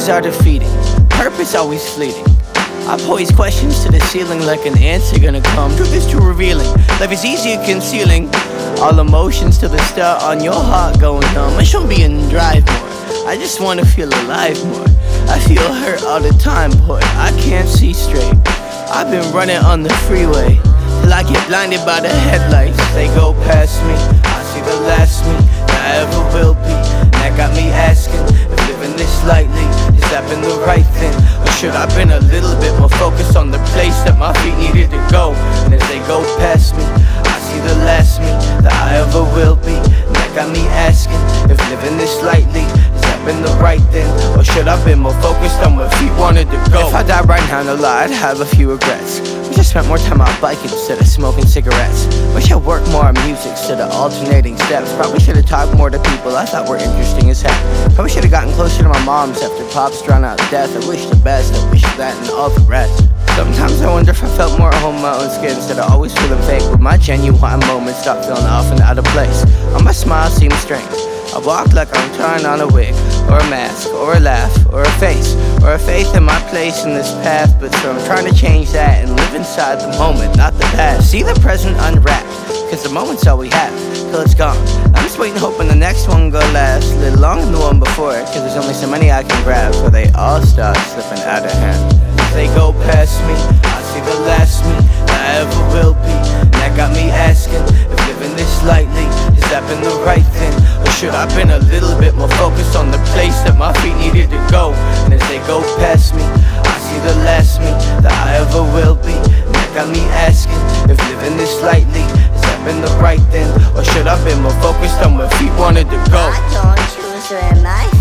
Dreams are defeating, purpose always fleeting. I pose questions to the ceiling like an answer gonna come. Truth is too revealing, life is easier concealing all emotions till they start on your heart going numb. I should be in drive more, I just wanna feel alive more. I feel hurt all the time, boy, I can't see straight. I've been running on the freeway till I get blinded by the headlights. They go past me, I see the last me that I ever will be. And that got me asking if living this lightly, has that been the right thing? Or should I been a little bit more focused on the place that my feet needed to go? And as they go past me, I see the last me that I ever will be. And that got me asking if living this lightly, has that been the right thing? Or should I been more focused on where feet wanted to go? If I died right now, no lie, I'd have a few regrets. Wish I spent more time out biking instead of smoking cigarettes. Wish I worked more on music instead of alternating steps. Probably should have talked more to people I thought were interesting as heck. Probably should have gotten closer to my moms after Pops drowned out of death. I wish the best, I wish that and all the rest. Sometimes I wonder if I felt more at home in my own skin instead of always feeling fake. With my genuine moments stop feeling off and out of place. Or my smile seems strange. I walk like I'm trying on a wig, or a mask, or a laugh, or a face, or a faith in my place in this path. But so I'm trying to change that and live inside the moment, not the past. See the present unwrapped, cause the moment's all we have, till it's gone. I'm just waiting, hoping the next one go last a little longer than the one before it, cause there's only so many I can grab before they all start slipping out of hand. As they go past me, I see the last me that I ever will be. And that got me asking if living this lightly, has that been the right thing? Or should I been a little bit more focused on the place that my feet needed to go? And as they go past me, I see the last me that I ever will be. And that got me asking if living this lightly, has that been the right thing? Or should I been more focused on where feet wanted to go? I don't choose where my